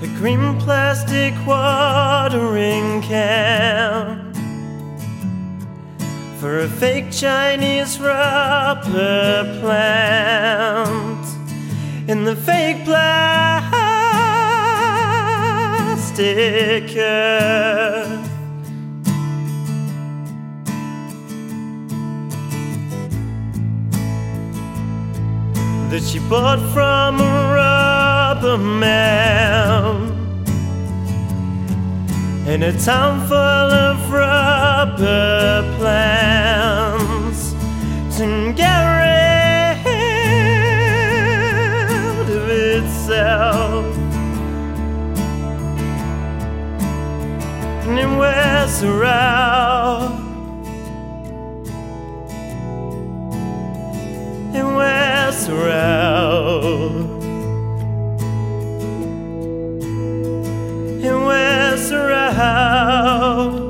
a green plastic watering can for a fake Chinese rubber plant in the fake plastic earth. That she bought from a rubber man in a town full of rubber plants to get rid of itself. And it wears her out. It wears her out. It wears her out.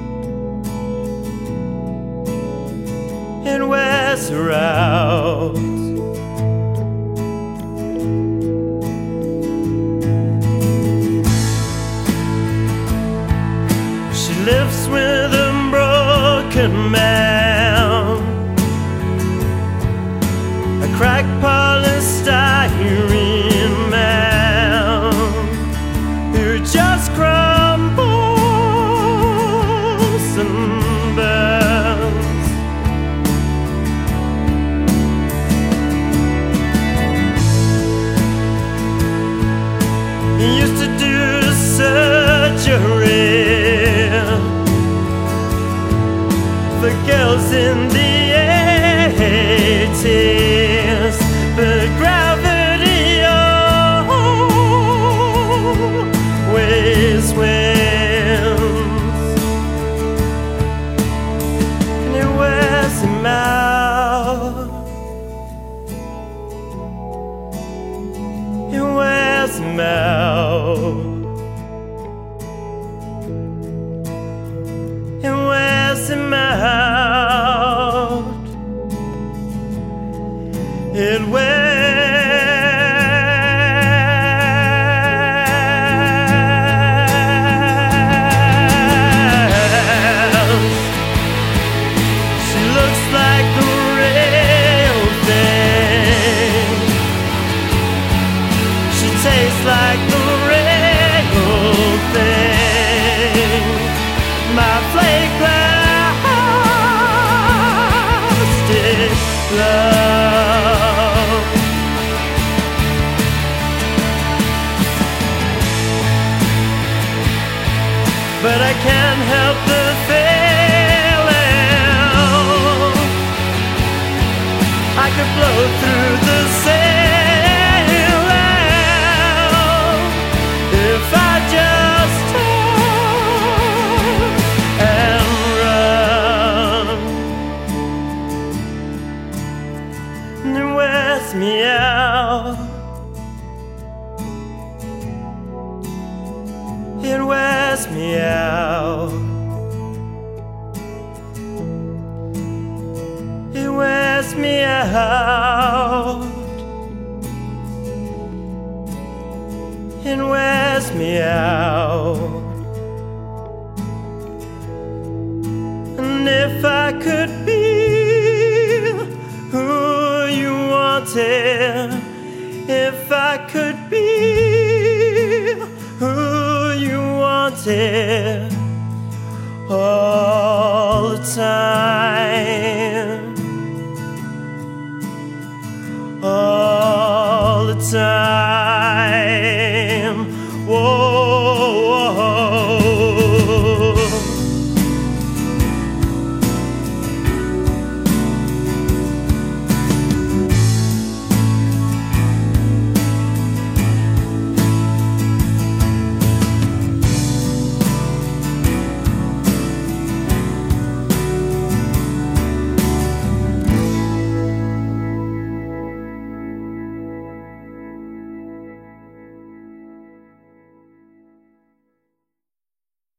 It wears her out. She lives with a broken man, a cracked polystyrene man who just crumbles and burns. He used to do surgery for girls in the 80s, but gravity always wins, and it wears him out. It wears him out. It wears him out. It wears like the real thing. She tastes like the real thing. My flake plastic love. But I can't help the feeling I could blow through the ceiling if I just turn and run. And it wears me out. It wears me out. It wears me out. It wears me out. And if I could be who you wanted, if I could be who you wanted all the time, all the time.